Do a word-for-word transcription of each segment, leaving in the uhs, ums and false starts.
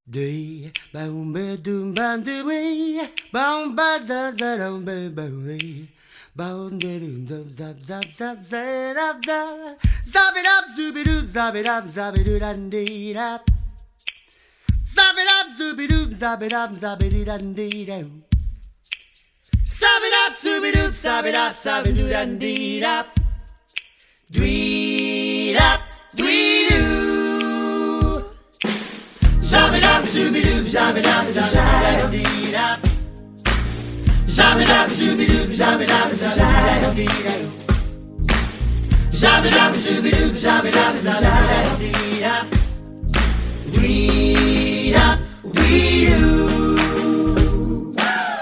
Day, boom, ba, doom, ba, do, we, boom, ba, da, da, dum, ba, ba, we, boom, da, doom, dum, zap, zap, zap, zap, up, da, zap it up, dooby doo, zap it up, zap it doo, dan, dee, da, zap it up, dooby doo, zap it up, zap it doo, dan, dee, da, zap it up, dooby doo, zap it up, zap it doo, dan, dee, da, dwee, da, dwee, doo. Zab it up, zooby doo, zab it up, zab it up, zab it up, zooby doo, zab it up, zab it up, zab it up, zooby doo, zab it up, zab it up, we up, we do.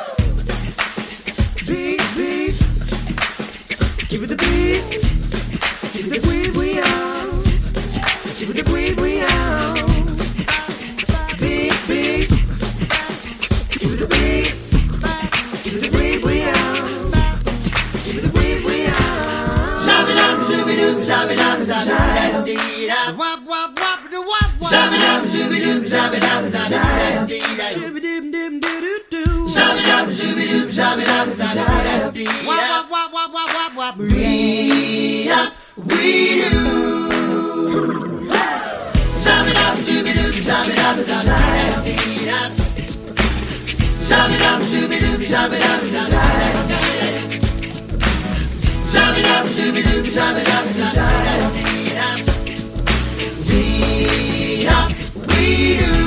Beat, beat, skip it the beat, skip it the beat, we out, skip it the beat, we out. Zab it up, zab it up, wop wop wop, do wop wop. Zab it up, zooby doo, zab it up, zab it up, shooby dim dim doo doo doo. Zab it up, zooby doo, zab it up, zab it up, wop wop wop wop wop wop. We up, we do. Zab it up, zooby doo, zab it up, zab it up, zab it up, zooby doo, zab it up, zab it up. Zab it up, zooby doo, zab it up, zab it up, we up, we up, we do.